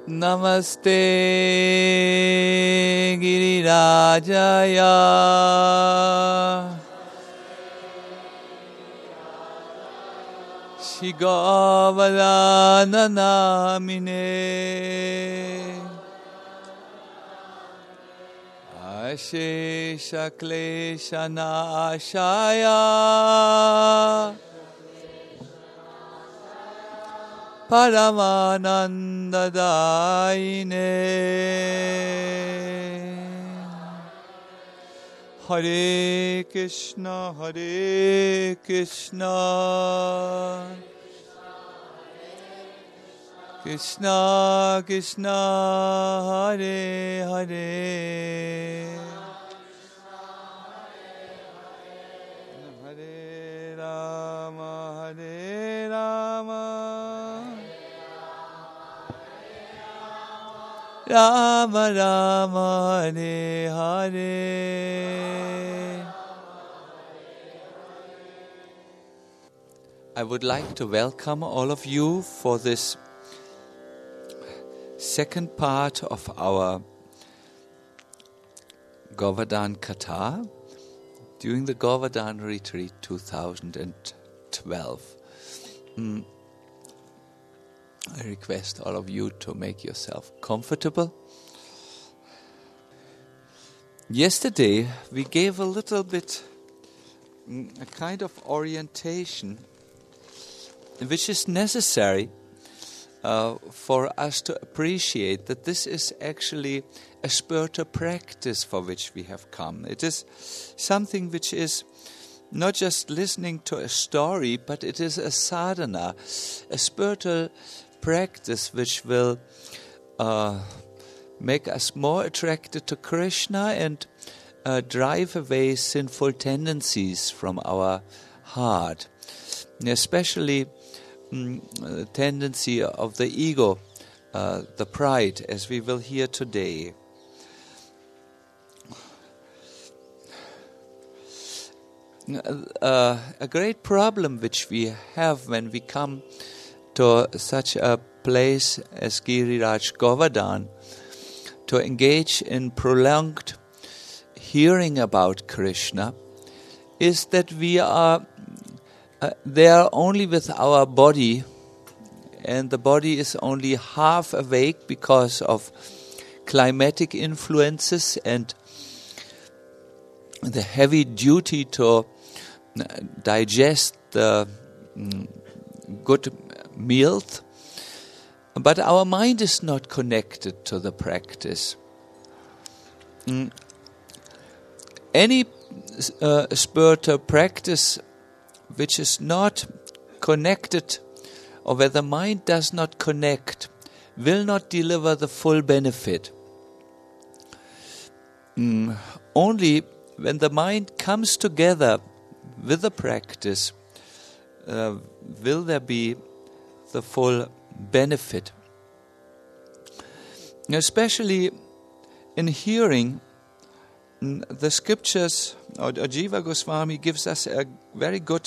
Namaste Girirajaya Shigavadana Namine Ashesha Klesha Nashaya Paramananda Daine Hare Krishna Hare Krishna Krishna Krishna Hare Hare Hare Rama Hare Rama Rama Rama Hare Hare. I would like to welcome all of you for this second part of our Govardhan Katha during the Govardhan Retreat 2012. I request all of you to make yourself comfortable. Yesterday we gave a little bit a kind of orientation which is necessary for us to appreciate that this is actually a spiritual practice for which we have come. It is something which is not just listening to a story, but it is a sadhana, a spiritual practice which will make us more attracted to Krishna and drive away sinful tendencies from our heart, especially the tendency of the ego, the pride, as we will hear today. A great problem which we have when we come to such a place as Giriraj Govardhan, to engage in prolonged hearing about Krishna, is that we are there only with our body, and the body is only half awake because of climatic influences and the heavy duty to digest the good meals, but our mind is not connected to the practice. Any spiritual practice which is not connected, or where the mind does not connect, will not deliver the full benefit. Only when the mind comes together with the practice will there be the full benefit. Especially in hearing, the scriptures, or Jiva Goswami gives us a very good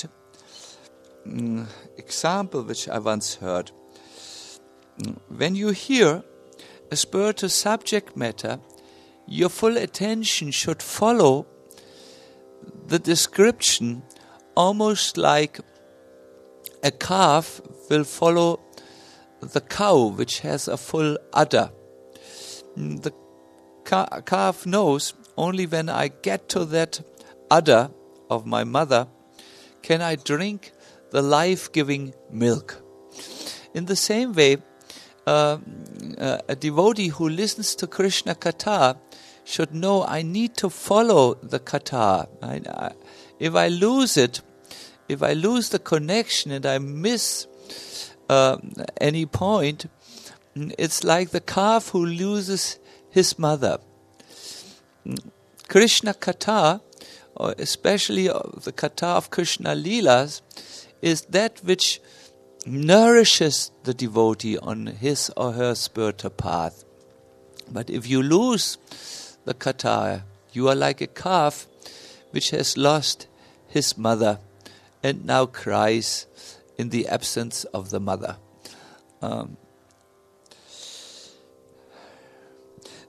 example which I once heard. When you hear a spiritual subject matter, your full attention should follow the description, almost like a calf will follow the cow which has a full udder. The calf knows only when I get to that udder of my mother can I drink the life-giving milk. In the same way, a devotee who listens to Krishna Katha should know I need to follow the Katha. If I lose it, if I lose the connection and I miss any point, it's like the calf who loses his mother. Krishna Katha, or especially the Katha of Krishna Leelas, is that which nourishes the devotee on his or her spiritual path. But if you lose the Katha, you are like a calf which has lost his mother and now cries in the absence of the mother.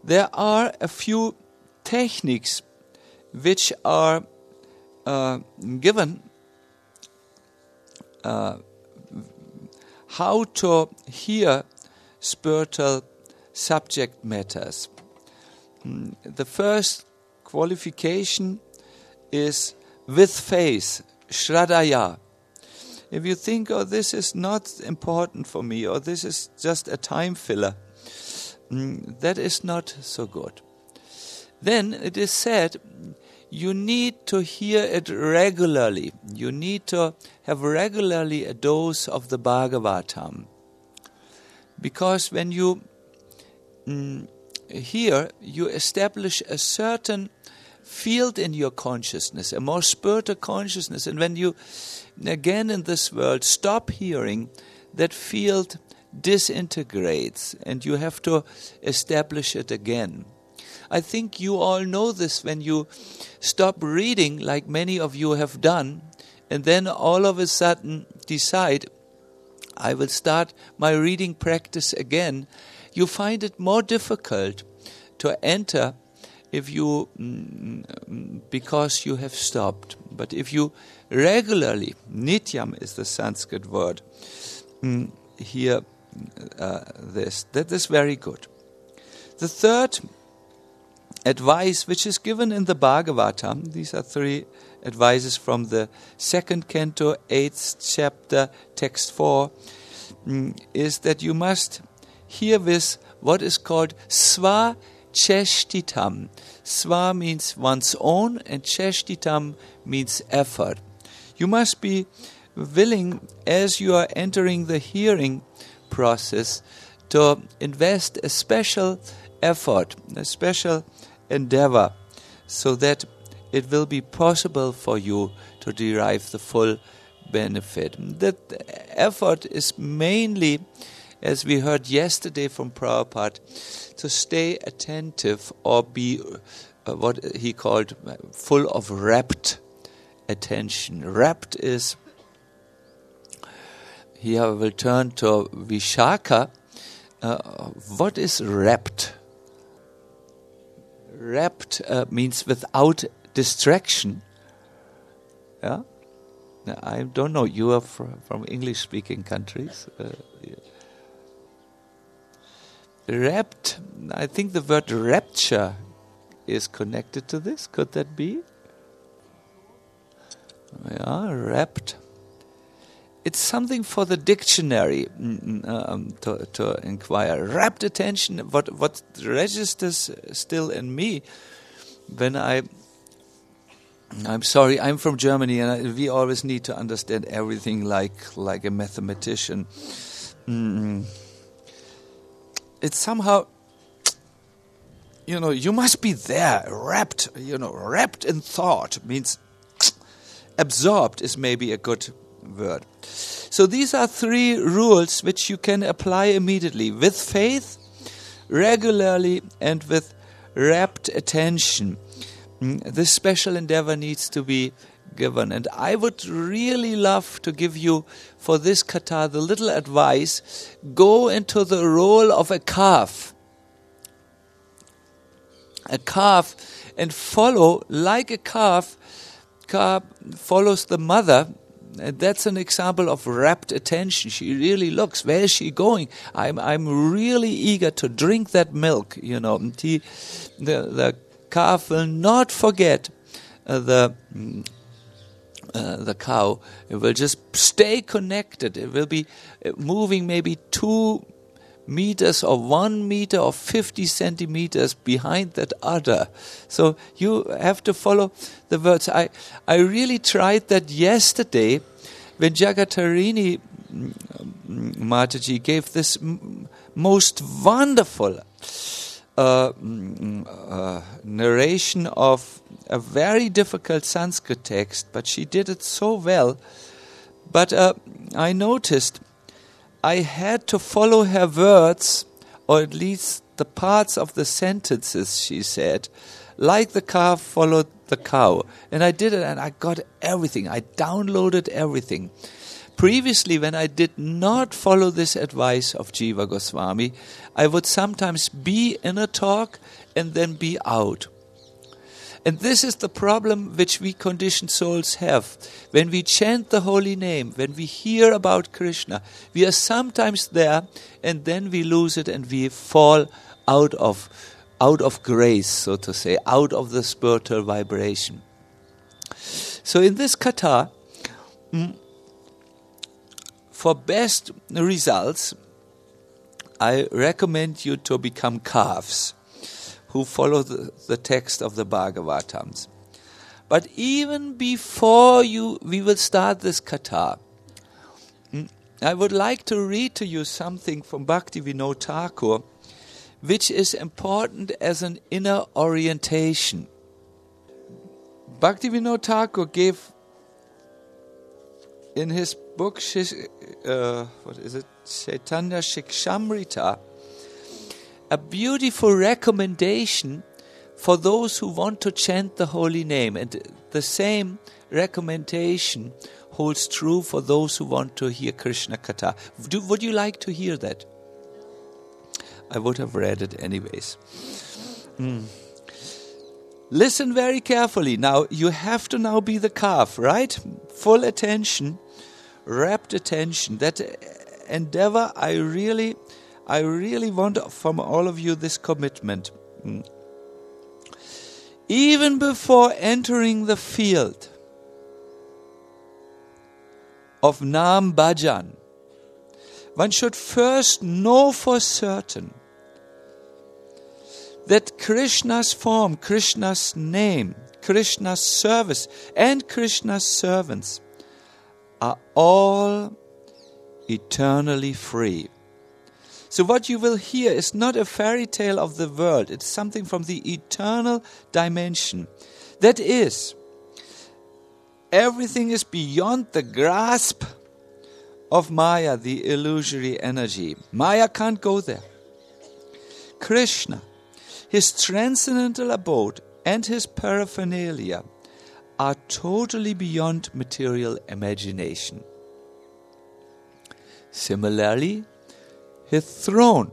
there are a few techniques which are given how to hear spiritual subject matters. The first qualification is with faith, Shraddhaya. If you think, oh, this is not important for me, or this is just a time filler, that is not so good. Then it is said, you need to hear it regularly. You need to have regularly a dose of the Bhagavatam. Because when you hear, you establish a certain field in your consciousness, a more spiritual consciousness. And when you, again in this world, stop hearing, that field disintegrates and you have to establish it again. I think you all know this when you stop reading, like many of you have done, and then all of a sudden decide, I will start my reading practice again. You find it more difficult to enter if you, because you have stopped. But if you regularly, nityam is the Sanskrit word, hear that is very good. The third advice which is given in the Bhagavatam, these are 3 advices from the 2nd canto, 8th chapter, text 4, is that you must hear with what is called sva cheshtitam. Sva means one's own and cheshtitam means effort. You must be willing, as you are entering the hearing process, to invest a special effort, a special endeavor, so that it will be possible for you to derive the full benefit. That effort is mainly, as we heard yesterday from Prabhupada, to stay attentive or be what he called full of rapt attention. Rapt is, here I will turn to Vishaka. What is rapt? Rapt means without distraction. Yeah, I don't know. You are from English-speaking countries. Rapt. I think the word rapture is connected to this. Could that be? Yeah, rapt. It's something for the dictionary to inquire. Rapt attention, what registers still in me when I'm sorry, I'm from Germany and we always need to understand everything like a mathematician. It's somehow, you must be there, rapt, rapt in thought, means absorbed is maybe a good word. So these are 3 rules which you can apply immediately, with faith, regularly, and with rapt attention. This special endeavor needs to be given. And I would really love to give you, for this kata, the little advice: go into the role of a calf. A calf, and follow, like a calf follows the mother. And that's an example of rapt attention. She really looks. Where is she going? I'm really eager to drink that milk. The calf will not forget the cow. It will just stay connected. It will be moving maybe 2 meters or 1 meter or 50 centimeters behind that udder. So you have to follow the words. I really tried that yesterday when Jagatarini Mataji gave this most wonderful narration of a very difficult Sanskrit text, but she did it so well. But I noticed I had to follow her words, or at least the parts of the sentences she said, like the calf followed the cow. And I did it and I got everything. I downloaded everything. Previously, when I did not follow this advice of Jiva Goswami, I would sometimes be in a talk and then be out. And this is the problem which we conditioned souls have. When we chant the holy name, when we hear about Krishna, we are sometimes there and then we lose it and we fall out of grace, so to say, out of the spiritual vibration. So in this katha, for best results, I recommend you to become calves who follow the text of the Bhagavatams. But even before we will start this katha, I would like to read to you something from Bhaktivinoda Thakur, which is important as an inner orientation. Bhaktivinoda Thakur gave in his book, Chaitanya Shikshamrita, a beautiful recommendation for those who want to chant the holy name. And the same recommendation holds true for those who want to hear Krishna Katha. Would you like to hear that? I would have read it anyways. Listen very carefully. Now, you have to now be the calf, right? Full attention, rapt attention. That endeavor, I really want from all of you this commitment. Even before entering the field of Naam Bhajan, one should first know for certain that Krishna's form, Krishna's name, Krishna's service, and Krishna's servants are all eternally free. So what you will hear is not a fairy tale of the world. It's something from the eternal dimension. That is, everything is beyond the grasp of Maya, the illusory energy. Maya can't go there. Krishna, his transcendental abode and his paraphernalia are totally beyond material imagination. Similarly, his throne,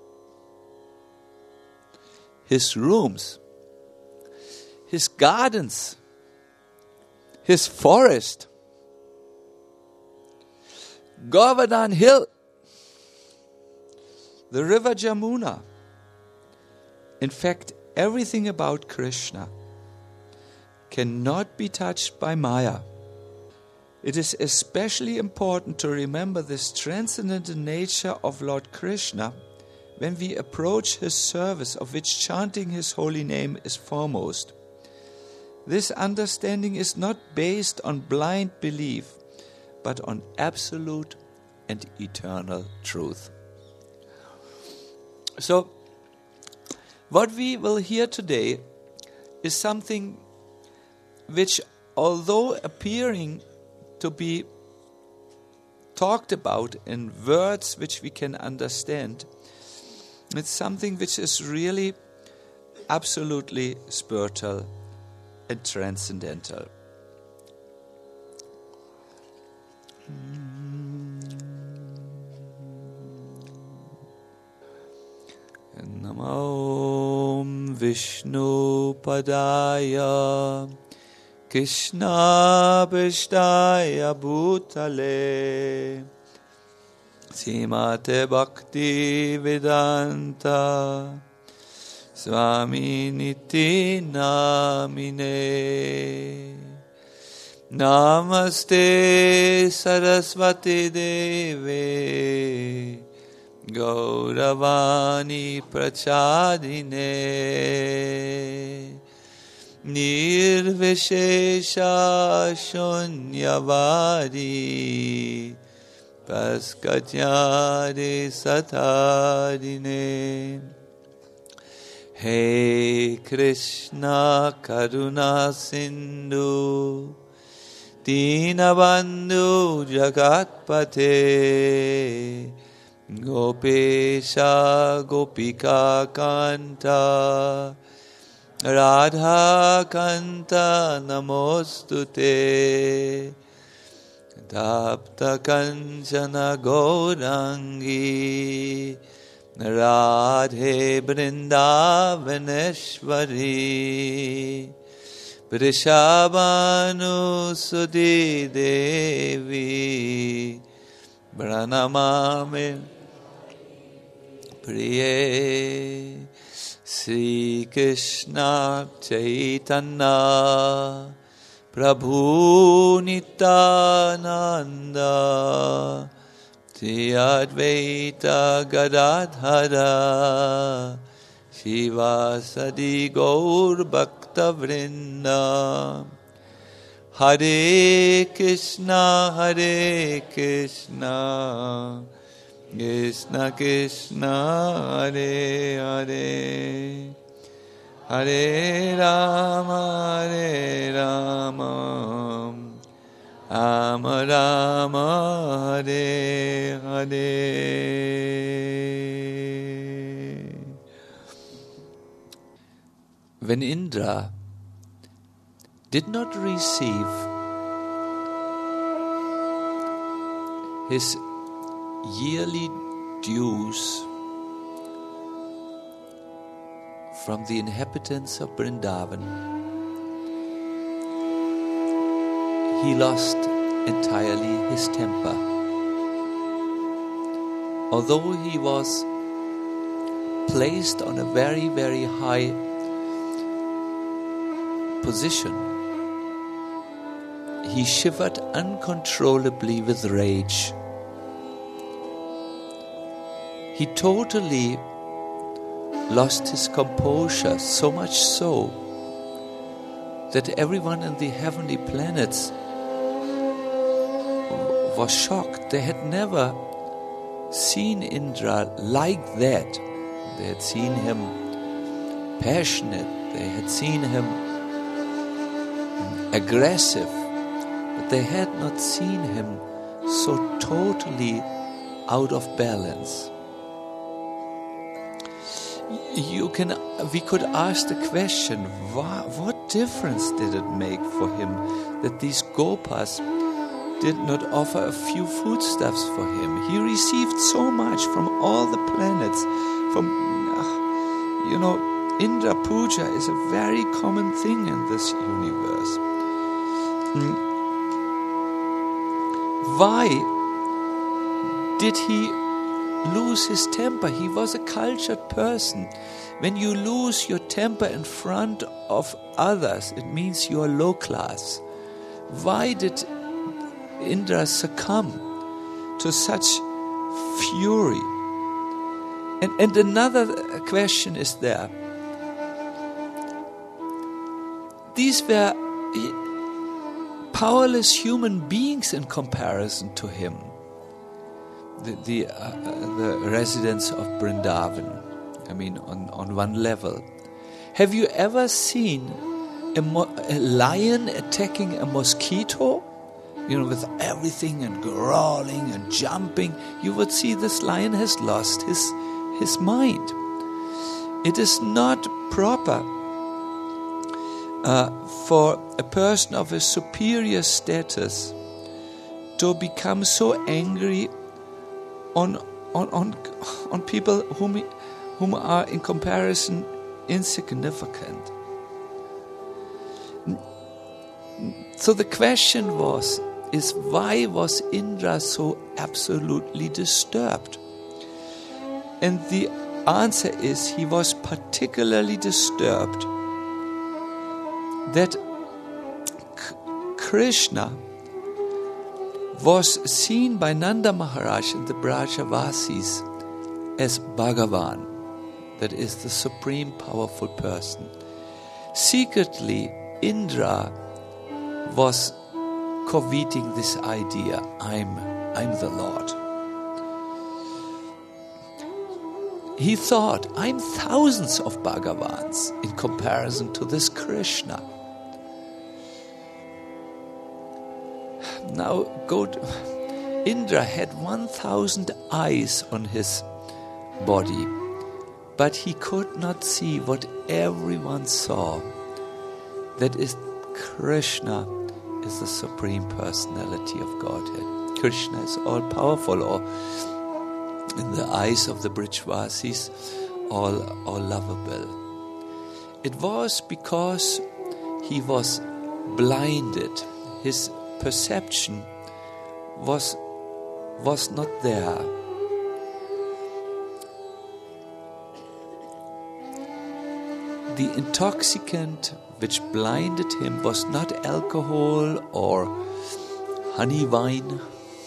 his rooms, his gardens, his forest, Govardhan Hill, the river Jamuna. In fact, everything about Krishna cannot be touched by Maya. It is especially important to remember this transcendental nature of Lord Krishna when we approach his service, of which chanting his holy name is foremost. This understanding is not based on blind belief, but on absolute and eternal truth. So, what we will hear today is something which, although appearing to be talked about in words which we can understand, it's something which is really absolutely spiritual and transcendental. Namo Vishnu Padaya Krishna Pishtaya Bhutale Srimate Bhakti Vedanta Swami Niti Namine Namaste Saraswati Deve Gauravani Prachadine Nirvishesha Shunyavadi Paskatyade Satadine. Hey Krishna Karuna Sindhu Dinabandhu Jagatpate Gopesha Gopika Kanta Radha Kanta Namostute Tapta Kanchana Gaurangi Radhe Vrindavaneshwari Vrishabhanu Sudi Devi Pranamami Priye Sri Krishna Chaitanya Prabhu Nityananda Shri Advaita Gadadhara Shivasadi Gaur Bhakta Vrinda Hare Krishna Krishna Krishna Hare Hare Hare Rama Rama Rama Hare Hare. When Indra did not receive his yearly dues from the inhabitants of Vrindavan, he lost entirely his temper. Although he was placed on a very, very high position, he shivered uncontrollably with rage. He totally lost his composure, so much so that everyone in the heavenly planets was shocked. They had never seen Indra like that. They had seen him passionate, they had seen him aggressive, but they had not seen him so totally out of balance. We could ask the question, what difference did it make for him that these Gopas did not offer a few foodstuffs for him? He received so much from all the planets. Indra Puja is a very common thing in this universe. Why did he lose his temper? He was a cultured person. When you lose your temper in front of others, it means you are low class. Why did Indra succumb to such fury? And another question is there. These were powerless human beings in comparison to him. The residents of Vrindavan, on one level. Have you ever seen a lion attacking a mosquito? With everything and growling and jumping, you would see this lion has lost his mind. It is not proper for a person of a superior status to become so angry on people whom are in comparison insignificant. So the question is why was Indra so absolutely disturbed? And the answer is he was particularly disturbed that Krishna was seen by Nanda Maharaj and the Brajavasis as Bhagavan, that is the supreme powerful person. Secretly, Indra was coveting this idea, I'm the Lord. He thought, I'm thousands of Bhagavans in comparison to this Krishna. Now, Indra had 1,000 eyes on his body, but he could not see what everyone saw. That is, Krishna is the Supreme Personality of Godhead. Krishna is all-powerful, or in the eyes of the Brijvasis, all lovable. It was because he was blinded. His perception was not there. The intoxicant which blinded him was not alcohol or honey wine.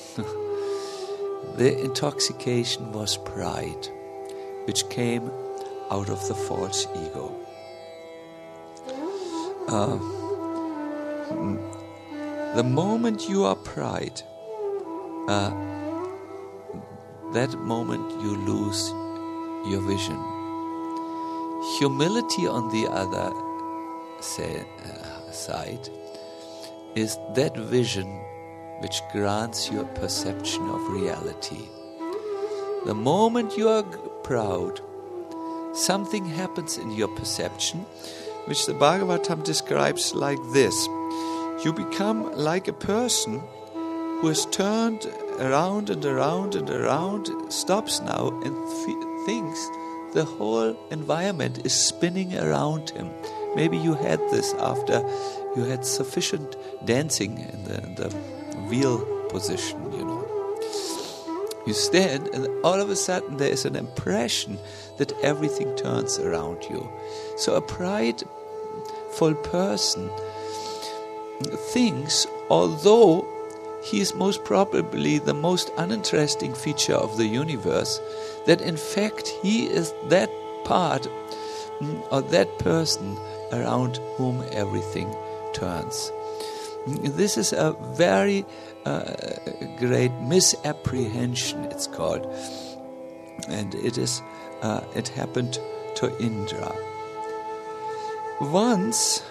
The intoxication was pride, which came out of the false ego. The moment you are pride, that moment you lose your vision. Humility, on the other side, is that vision which grants you a perception of reality. The moment you are proud, something happens in your perception, which the Bhagavatam describes like this. You become like a person who has turned around and around and around, stops now and thinks the whole environment is spinning around him. Maybe you had this after you had sufficient dancing in the wheel position, You stand and all of a sudden there is an impression that everything turns around you. So a prideful person thinks, although he is most probably the most uninteresting feature of the universe, that in fact he is that part or that person around whom everything turns. This is a very great misapprehension, it's called, and it happened to Indra. Once,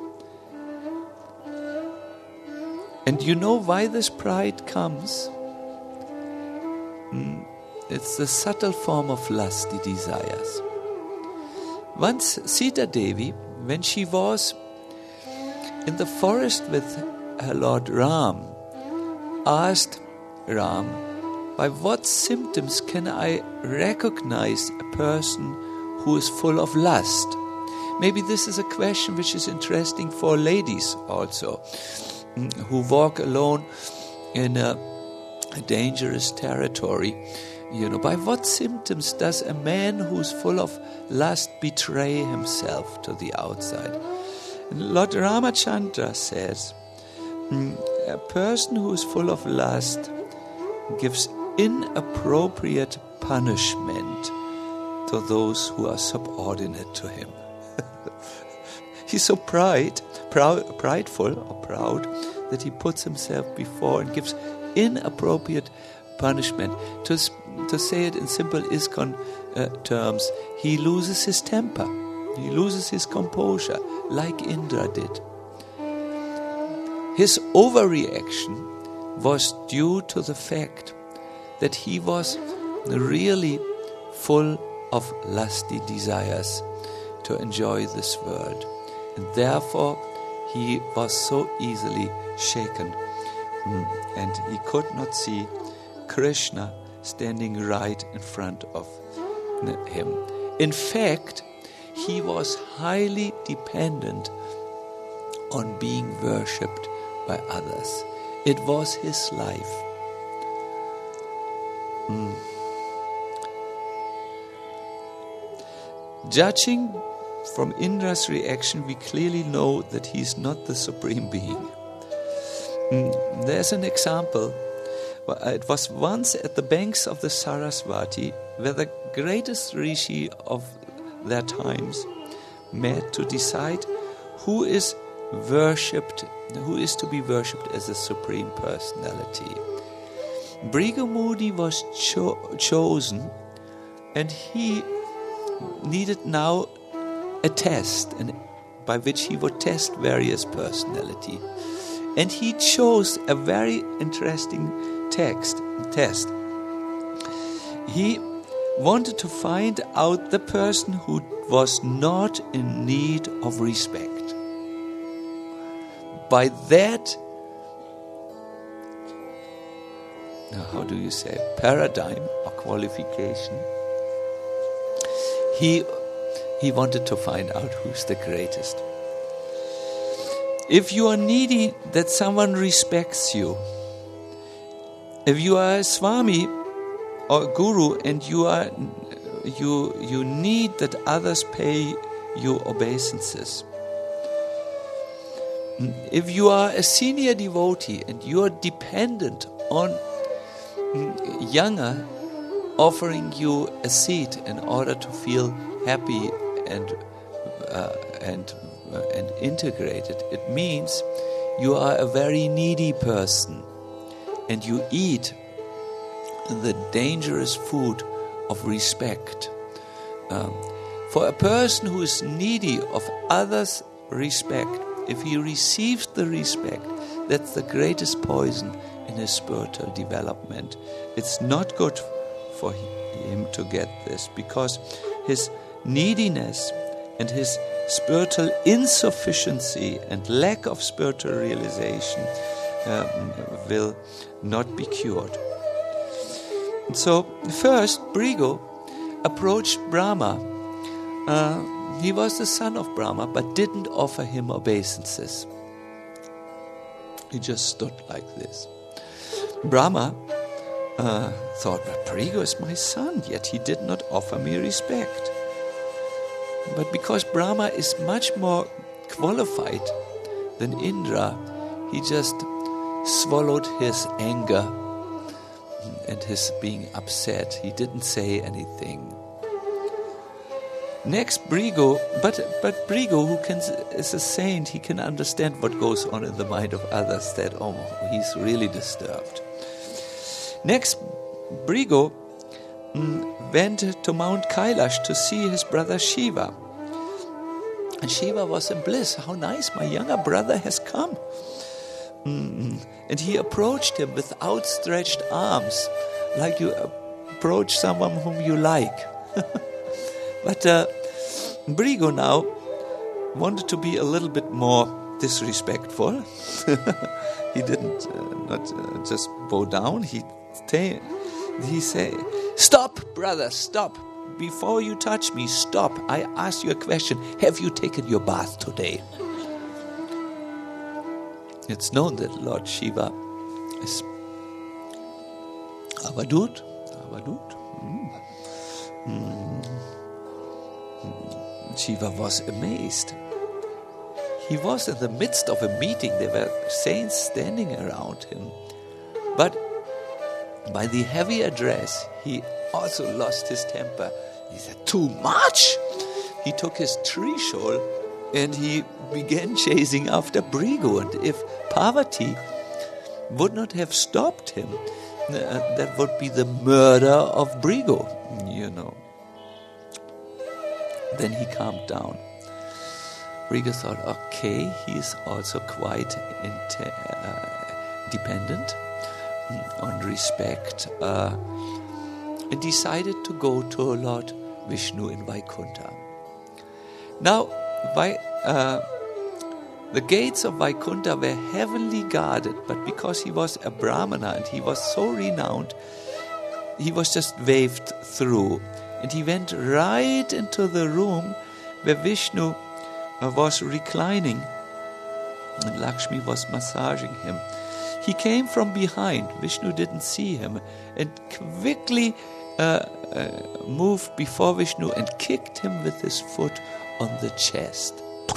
and you know why this pride comes? It's the subtle form of lusty desires. Once Sita Devi, when she was in the forest with her Lord Ram, asked Ram, by what symptoms can I recognize a person who is full of lust? Maybe this is a question which is interesting for ladies also, who walk alone in a dangerous territory. By what symptoms does a man who's full of lust betray himself to the outside? And Lord Ramachandra says, a person who is full of lust gives inappropriate punishment to those who are subordinate to him. He's so prideful or proud that he puts himself before and gives inappropriate punishment. To say it in simple ISKCON terms, he loses his temper, he loses his composure, like Indra did. His overreaction was due to the fact that he was really full of lusty desires to enjoy this world, and therefore he was so easily shaken, and he could not see Krishna standing right in front of him. In fact, he was highly dependent on being worshipped by others. It was his life. Judging from Indra's reaction, we clearly know that he is not the Supreme Being. There's an example. It was once at the banks of the Saraswati where the greatest rishi of their times met to decide who is to be worshipped as the Supreme Personality. Bhrigu Muni was chosen, and he needed now a test, by which he would test various personality. And he chose a very interesting test. He wanted to find out the person who was not in need of respect. By that how do you say, paradigm or qualification. He wanted to find out who's the greatest. If you are needy that someone respects you, if you are a Swami or a Guru and you need that others pay you obeisances, if you are a senior devotee and you are dependent on younger offering you a seat in order to feel happy and integrated, it means you are a very needy person and you eat the dangerous food of respect. For a person who is needy of others' respect, if he receives the respect, that's the greatest poison in his spiritual development. It's not good for him to get this, because his neediness and his spiritual insufficiency and lack of spiritual realization will not be cured. So first, Brigu approached Brahma. He was the son of Brahma, but didn't offer him obeisances. He just stood like this. Brahma thought, but Brigu is my son, yet he did not offer me respect. But because Brahma is much more qualified than Indra, he just swallowed his anger and his being upset. He didn't say anything. Next, Brigu, but Brigu, who is a saint, he can understand what goes on in the mind of others, that, oh, he's really disturbed. Next, Brigu went to Mount Kailash to see his brother Shiva. And Shiva was in bliss. How nice, my younger brother has come. And he approached him with outstretched arms, like you approach someone whom you like. But Brigu now wanted to be a little bit more disrespectful. He didn't not just bow down. He said, "Stop, brother, stop. Before you touch me, stop. I ask you a question. Have you taken your bath today?" It's known that Lord Shiva is Avadut. Shiva was amazed. He was in the midst of a meeting. There were saints standing around him. But by the heavy address, he also lost his temper. He said, "Too much!" He took his trishul and he began chasing after Brigu. And if Parvati would not have stopped him, that would be the murder of Brigu, Then he calmed down. Brigu thought, okay, he is also quite dependent on respect, and decided to go to Lord Vishnu in Vaikuntha. Now, the gates of Vaikuntha were heavily guarded, but because he was a Brahmana and he was so renowned, he was just waved through. And he went right into the room where Vishnu was reclining and Lakshmi was massaging him. He came from behind. Vishnu didn't see him and quickly moved before Vishnu and kicked him with his foot on the chest.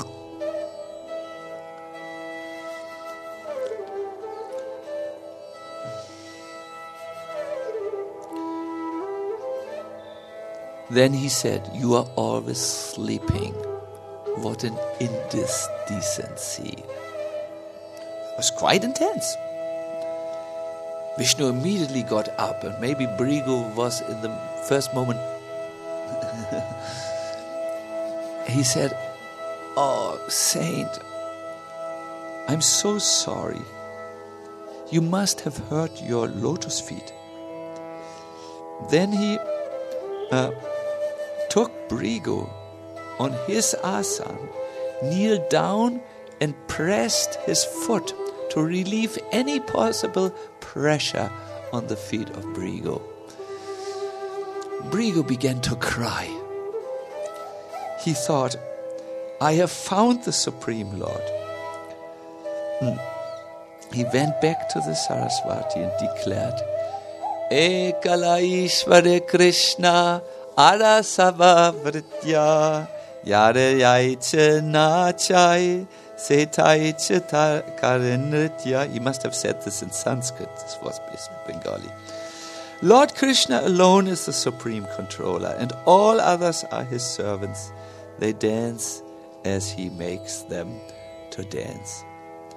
Then he said, "You are always sleeping. What an indecency." It was quite intense. Vishnu immediately got up, and maybe Brigu was in the first moment. He said, "Oh, saint, I'm so sorry. You must have hurt your lotus feet." Then he took Brigu on his asan, kneeled down and pressed his foot to relieve any possible pressure on the feet of Brigu. Brigu began to cry. He thought, I have found the Supreme Lord. He went back to the Saraswati and declared, Ekala Ishvara Krishna Arasava Vritya Yare Yaiche Nachai Setaiche Karinritya. He must have said this in Sanskrit. This was Bengali. Lord Krishna alone is the supreme controller, and all others are his servants. They dance as he makes them to dance.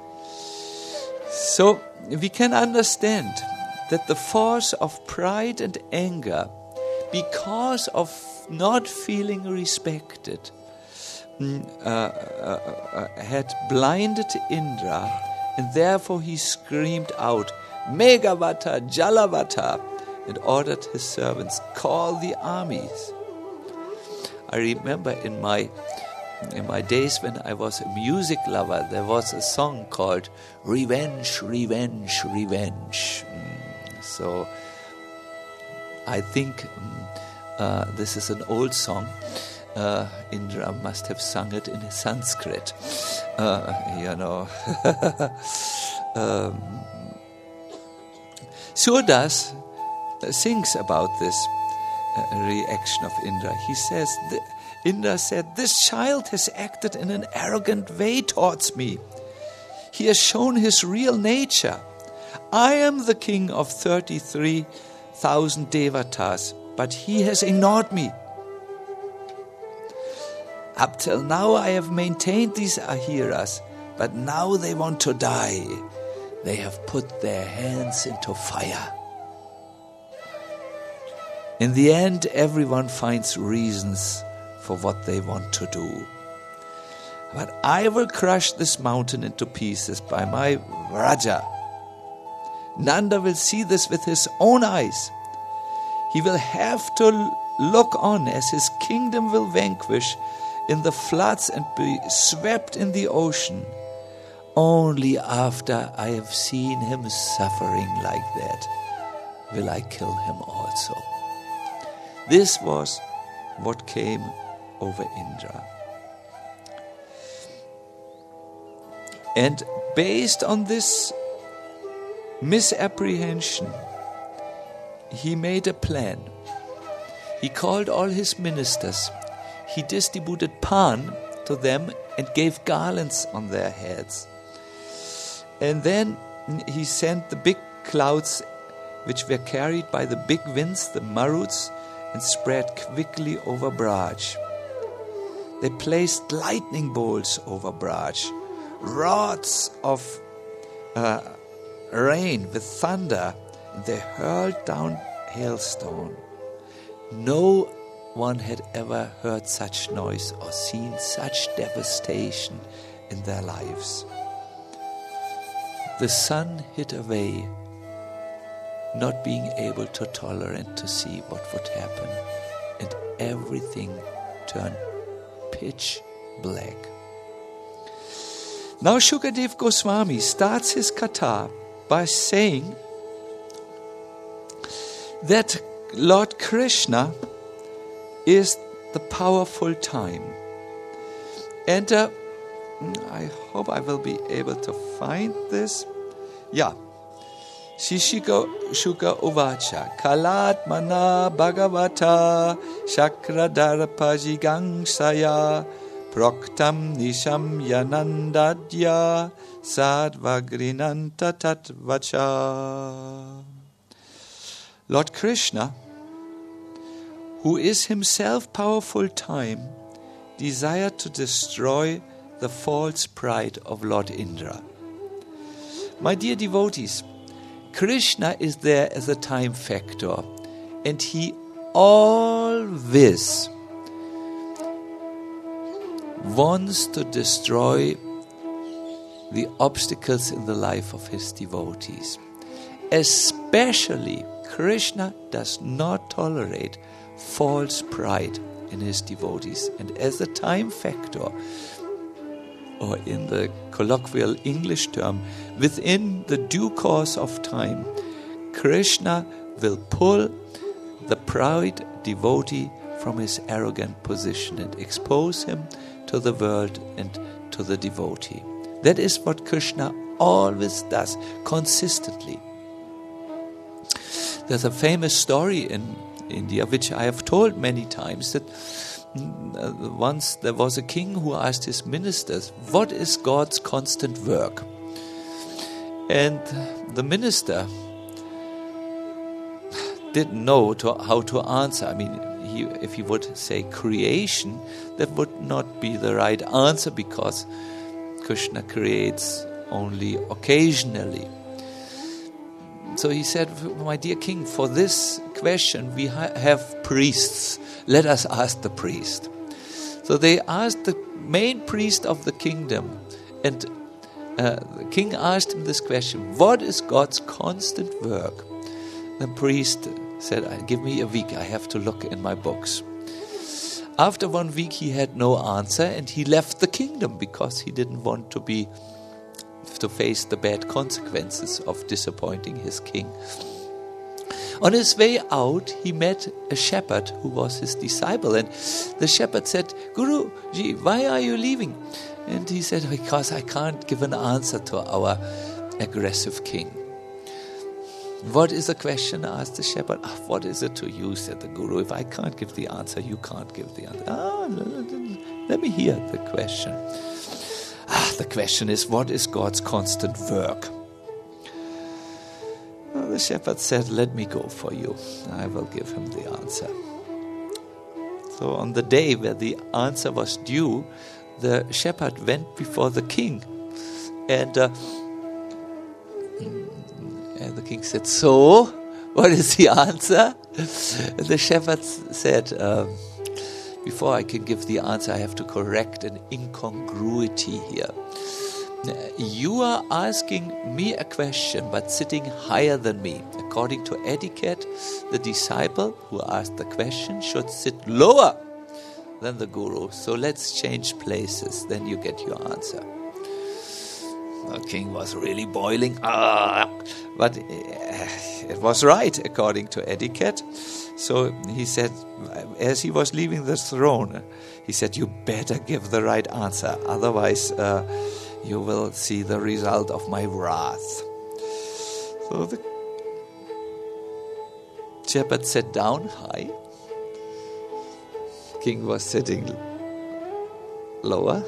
So we can understand that the force of pride and anger, because of not feeling respected, had blinded Indra, and therefore he screamed out, Megavata, Jalavata, and ordered his servants, call the armies. I remember in my days when I was a music lover, there was a song called Revenge, Revenge, Revenge. So I think this is an old song. Indra must have sung it in Sanskrit. Surdas sings about this reaction of Indra. He says, Indra said, this child has acted in an arrogant way towards me. He has shown his real nature. I am the king of 33,000 devatas, but he has ignored me. Up till now I have maintained these Ahiras, but now they want to die. They have put their hands into fire. In the end, everyone finds reasons for what they want to do. But I will crush this mountain into pieces by my Raja. Nanda will see this with his own eyes. He will have to look on as his kingdom will vanquish in the floods and be swept in the ocean. Only after I have seen him suffering like that will I kill him also. This was what came over Indra. And based on this misapprehension, he made a plan. He called all his ministers. He distributed pan to them and gave garlands on their heads. And then he sent the big clouds which were carried by the big winds, the maruts, and spread quickly over Braj. They placed lightning bolts over Braj, rods of rain with thunder, and they hurled down hailstone. No one had ever heard such noise or seen such devastation in their lives. The sun hid away, not being able to tolerate to see what would happen, and everything turned pitch black. Now Shukadev Goswami starts his katha by saying that Lord Krishna is the powerful time. And I hope I will be able to find this. Yeah. Shishika Shuka Uvacha Kalat Mana Bhagavata Shakradharpajigangsaya Proktam Nisham Yanandadya Sadvagrinanta Tatvacha. Lord Krishna, who is himself powerful time, desired to destroy the false pride of Lord Indra. My dear devotees, Krishna is there as a time factor, and he always wants to destroy the obstacles in the life of his devotees. Especially, Krishna does not tolerate false pride in his devotees. And as a time factor, or in the colloquial English term, within the due course of time, Krishna will pull the proud devotee from his arrogant position and expose him to the world and to the devotee. That is what Krishna always does, consistently. There's a famous story in India, which I have told many times, that once there was a king who asked his ministers, what is God's constant work? And the minister didn't know how to answer. I mean, if he would say creation, that would not be the right answer, because Krishna creates only occasionally. So he said, my dear king, for this question we have priests. Let us ask the priest. So they asked the main priest of the kingdom, and the king asked him this question: what is God's constant work? The priest said, give me a week, I have to look in my books. After 1 week he had no answer, and he left the kingdom because he didn't want to face the bad consequences of disappointing his king. On his way out, he met a shepherd who was his disciple, and the shepherd said, Guruji, why are you leaving? And he said, because I can't give an answer to our aggressive king. What is the question? Asked the shepherd. What is it to you? Said the Guru. If I can't give the answer, you can't give the answer. Let me hear the question. The question is, what is God's constant work? Well, the shepherd said, let me go for you. I will give him the answer. So on the day where the answer was due, the shepherd went before the king. And the king said, so, what is the answer? And the shepherd said, before I can give the answer, I have to correct an incongruity here. You are asking me a question, but sitting higher than me. According to etiquette, the disciple who asked the question should sit lower than the guru. So let's change places, then you get your answer. The king was really boiling, but it was right according to etiquette. So he said, as he was leaving the throne, he said, you better give the right answer, otherwise you will see the result of my wrath. So the shepherd sat down high. King was sitting lower.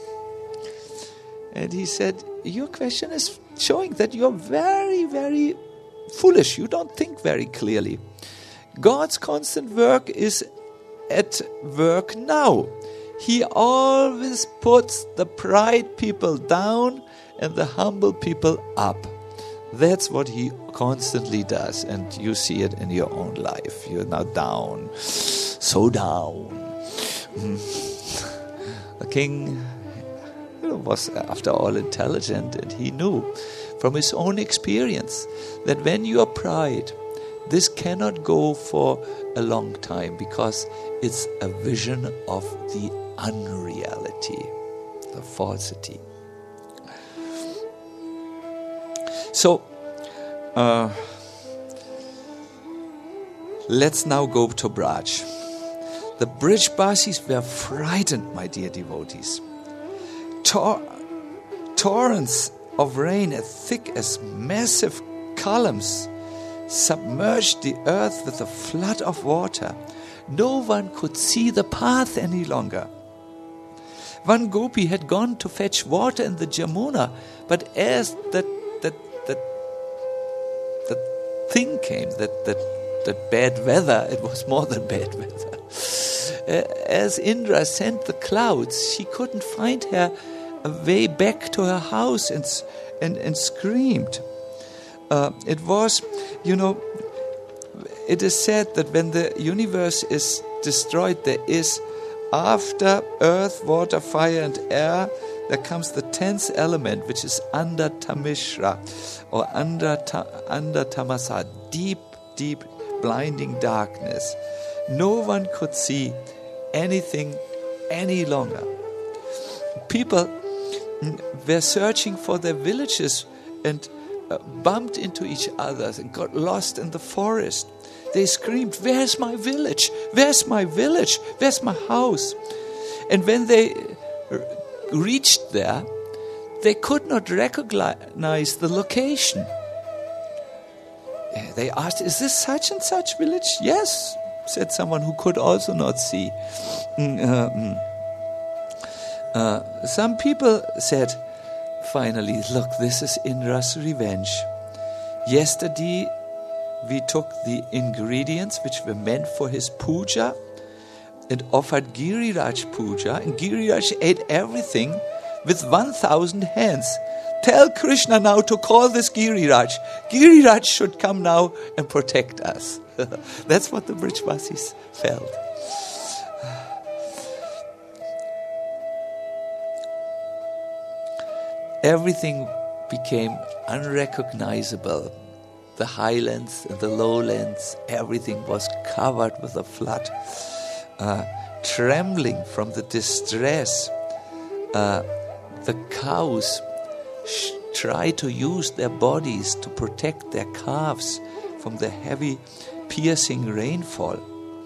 And he said, your question is showing that you're very, very foolish. You don't think very clearly. God's constant work is at work now. He always puts the pride people down and the humble people up. That's what he constantly does. And you see it in your own life. You're now down. So down. The king was, after all, intelligent, and he knew from his own experience that when you are pride, this cannot go for a long time, because it's a vision of the unreality, the falsity. So, let's now go to Braj. The Brijbasis were frightened, my dear devotees. Torrents of rain as thick as massive columns submerged the earth with a flood of water. No one could see the path any longer. One gopi had gone to fetch water in the Jamuna, but as that thing came, that bad weather, it was more than bad weather. As Indra sent the clouds, she couldn't find her way back to her house and screamed. It was, it is said that when the universe is destroyed, there is, after earth, water, fire and air, there comes the 10th element, which is under Tamishra or under Tamasa, deep, deep, blinding darkness. No one could see anything any longer. People were searching for their villages, and bumped into each other and got lost in the forest. They screamed, "Where's my village? Where's my village? Where's my house?" And when they reached there, they could not recognize the location. They asked, "Is this such and such village?" "Yes," said someone who could also not see. Some people said, finally, "Look, this is Indra's revenge. Yesterday we took the ingredients which were meant for his puja and offered Giriraj puja, and Giriraj ate everything with 1,000 hands. Tell Krishna now to call this Giriraj. Giriraj should come now and protect us." That's what the Brijvasis felt. Everything became unrecognizable. The highlands and the lowlands, everything was covered with a flood. Trembling from the distress, the cows try to use their bodies to protect their calves from the heavy, piercing rainfall.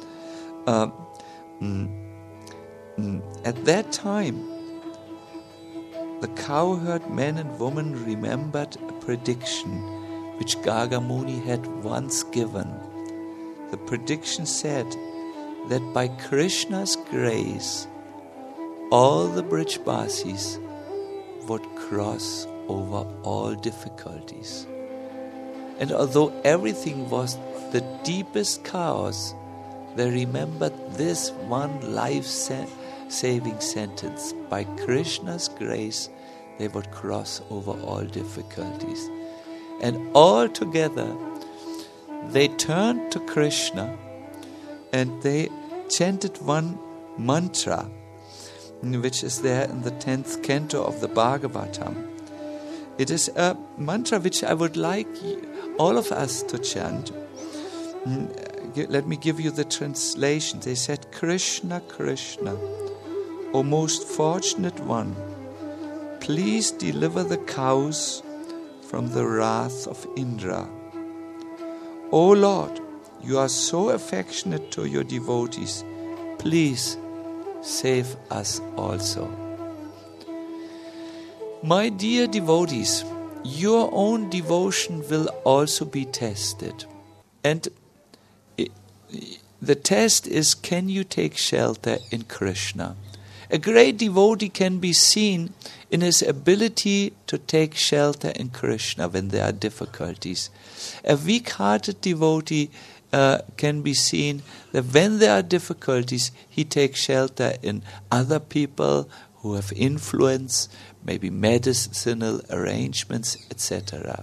At that time, the cowherd men and women remembered a prediction which Garga Muni had once given. The prediction said that by Krishna's grace, all the Brijvasis would cross over all difficulties. And although everything was the deepest chaos, they remembered this one life-saving sentence: by Krishna's grace, they would cross over all difficulties. And all together, they turned to Krishna and they chanted one mantra, which is there in the 10th canto of the Bhagavatam. It is a mantra which I would like all of us to chant. Let me give you the translation. They said, "Krishna, Krishna, O most fortunate one, please deliver the cows from the wrath of Indra. O Lord, you are so affectionate to your devotees. Please save us also." My dear devotees, your own devotion will also be tested. And the test is, can you take shelter in Krishna? A great devotee can be seen in his ability to take shelter in Krishna when there are difficulties. A weak-hearted devotee can be seen that when there are difficulties, he takes shelter in other people who have influence, maybe medicinal arrangements, etc.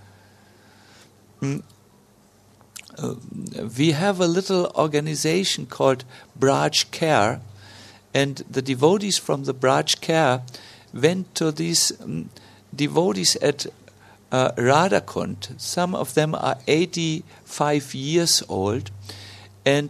We have a little organization called Braj Care, and the devotees from the Braj Care went to these devotees at Radhakund. Some of them are 85 years old, and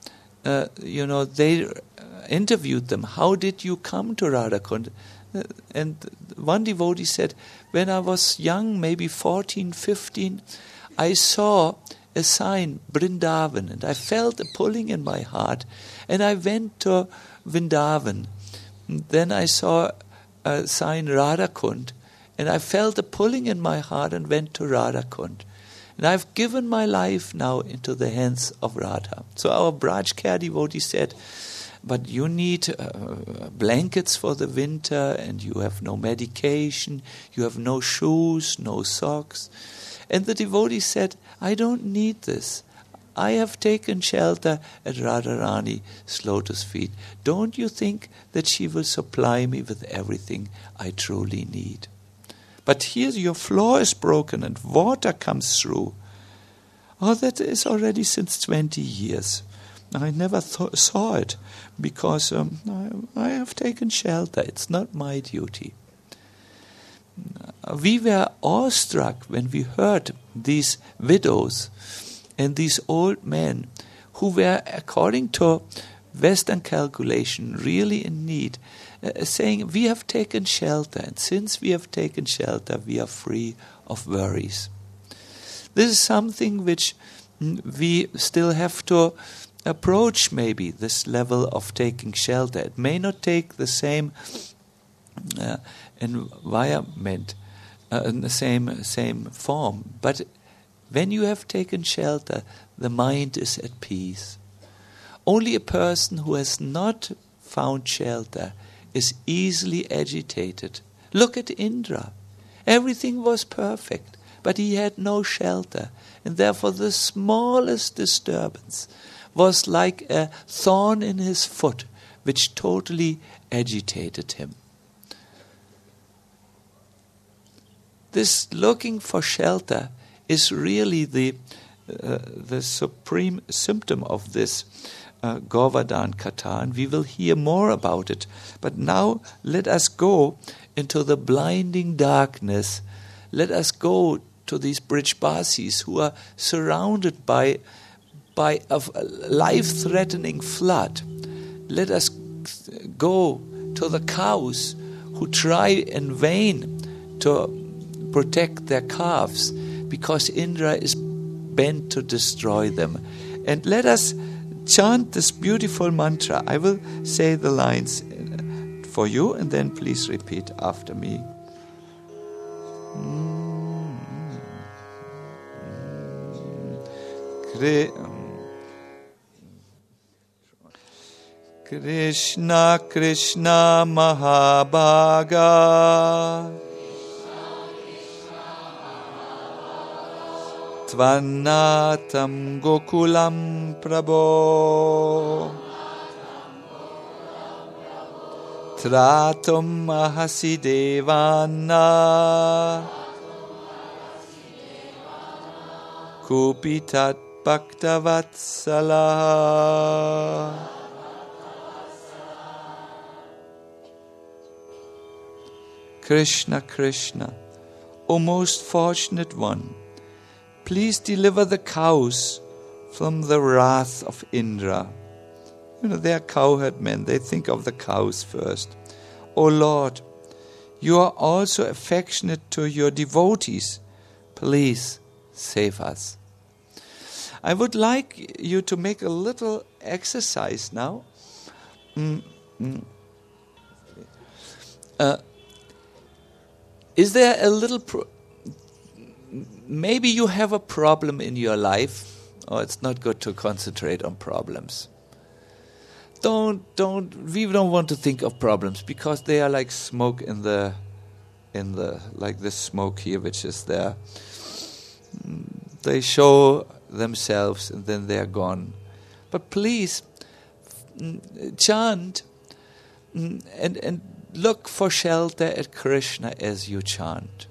they interviewed them. How did you come to Radhakund? And one devotee said, when I was young, maybe 14, 15, I saw a sign, Vrindavan, and I felt a pulling in my heart, and I went to Vrindavan. Then I saw a sign, Radhakund, and I felt a pulling in my heart and went to Radhakund. And I've given my life now into the hands of Radha. So our Braj Care devotee said, but you need blankets for the winter, and you have no medication, you have no shoes, no socks. And the devotee said, I don't need this. I have taken shelter at Radharani's lotus feet. Don't you think that she will supply me with everything I truly need? But here your floor is broken and water comes through. Oh, that is already since 20 years. I never saw it because I have taken shelter. It's not my duty. We were awestruck when we heard these widows and these old men who were, according to Western calculation, really in need, saying we have taken shelter, and since we have taken shelter, we are free of worries. This is something which we still have to approach, maybe, this level of taking shelter. It may not take the same environment, in the same form, but when you have taken shelter, the mind is at peace. Only a person who has not found shelter is easily agitated. Look at Indra. Everything was perfect, but he had no shelter, and therefore the smallest disturbance was like a thorn in his foot, which totally agitated him. This looking for shelter is really the supreme symptom of this Govardhan Katha, and we will hear more about it. But now let us go into the blinding darkness. Let us go to these Brijbasis who are surrounded by a life-threatening flood. Let us go to the cows who try in vain to protect their calves because Indra is bent to destroy them. And let us chant this beautiful mantra. I will say the lines for you, and then please repeat after me. Krishna Krishna Mahabhaga Tvanatam Gokulam Prabho Tratum Ahasi Devana Kupitat Bhaktavatsala. Krishna, Krishna, O most fortunate one, please deliver the cows from the wrath of Indra. They are cowherd men. They think of the cows first. O Lord, you are also affectionate to your devotees. Please save us. I would like you to make a little exercise now. Is there a little... maybe you have a problem in your life. Oh, it's not good to concentrate on problems. We don't want to think of problems because they are like smoke in the like this smoke here, which is there. They show themselves and then they are gone. But please chant and look for shelter at Krishna as you chant.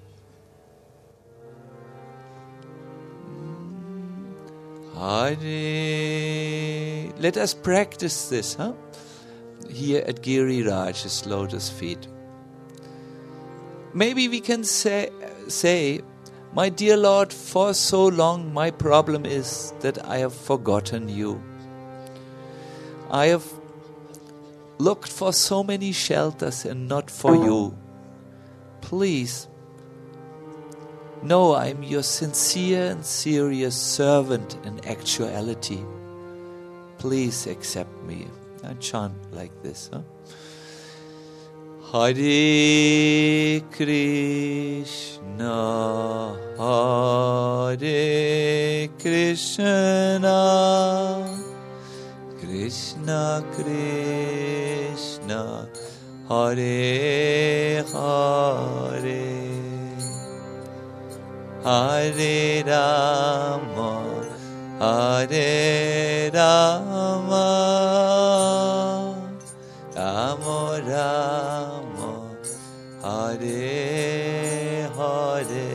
Hare. Let us practice this, here at Giriraj's lotus feet. Maybe we can say, my dear Lord, for so long my problem is that I have forgotten you. I have looked for so many shelters and not for you. Please, know I am your sincere and serious servant in actuality. Please accept me. I chant like this. Hare Krishna, Hare Krishna, Krishna Krishna, Hare Hare, Hare Rama, Hare Rama, Rama Rama, Hare Hare.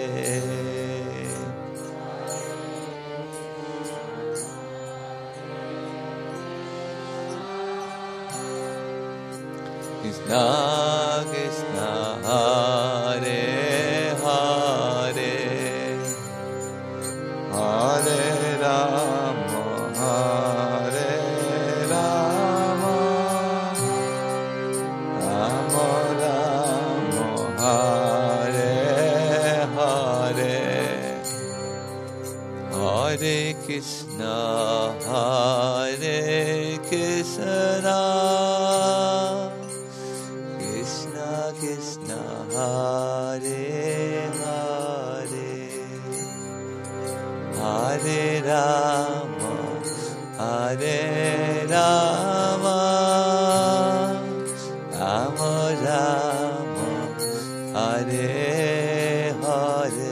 Krishna Krishna, Hare Hare, Hare Rama, Hare Rama, Krishna, Hare Krishna, Krishna Krishna, Hare Hare, Hare Rama, Hare Rama, Rama Rama, Hare Hare.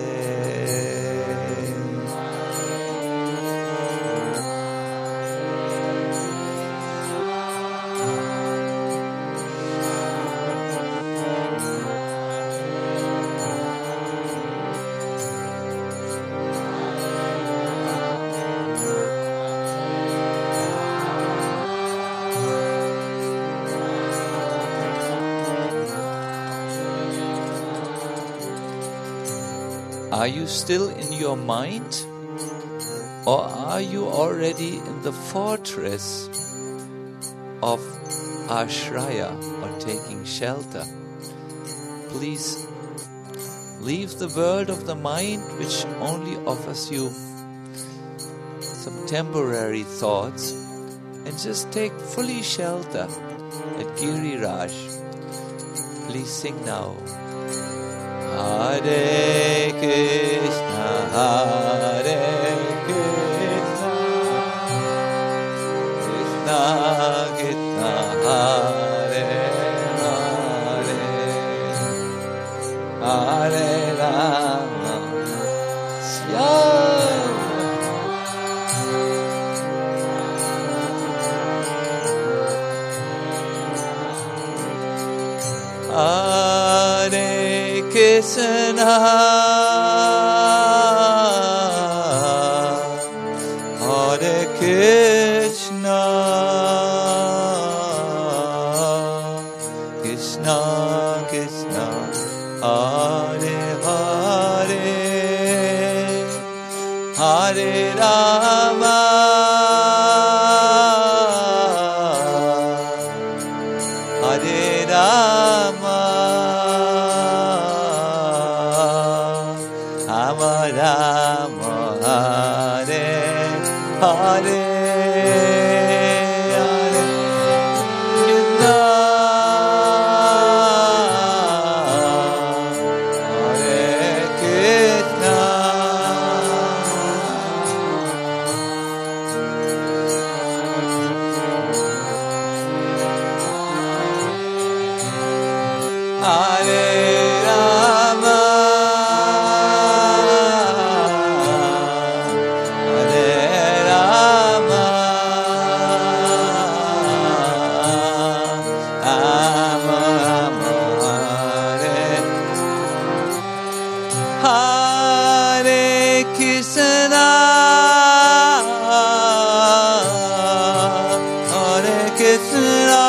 Are you still in your mind? Or are you already in the fortress of Ashraya, or taking shelter? Please leave the world of the mind, which only offers you some temporary thoughts, and just take fully shelter at Giriraj. Please sing now. Hare Krishna, Hare Krishna, Krishna Krishna, Hare Hare, Hare Rama, Hare Krishna, Hare Krishna, Krishna Krishna, Hare Hare, Hare Rama, Hare Rama, Rama Rama, Hare Hare, Hare Krishna, Hare Krishna, Hare Rama, Hare Krishna, Hare Krishna,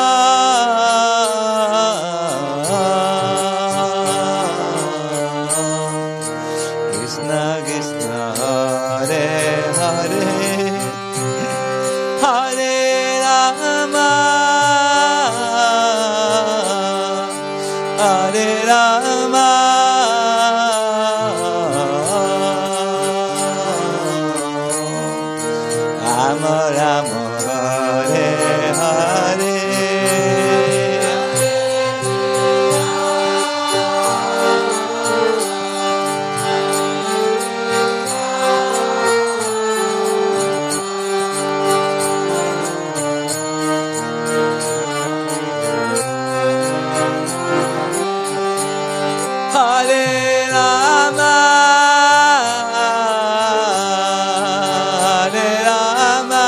Krishna Krishna, Hare Hare, Hare Rama, Hare Rama, Rama Rama, Hare Hare, Hare Rama, Hare Rama,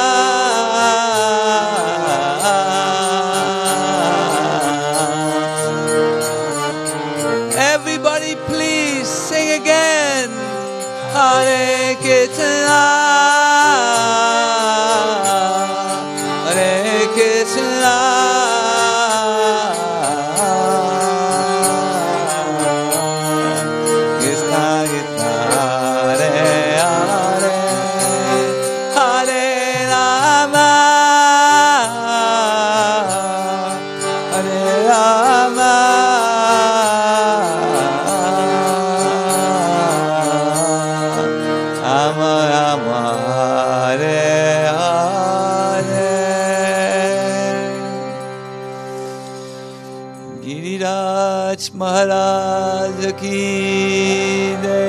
everybody please sing again. Hare Krishna, Hare Krishna, Rama Rama, Hare Giriraj महाराज की जय।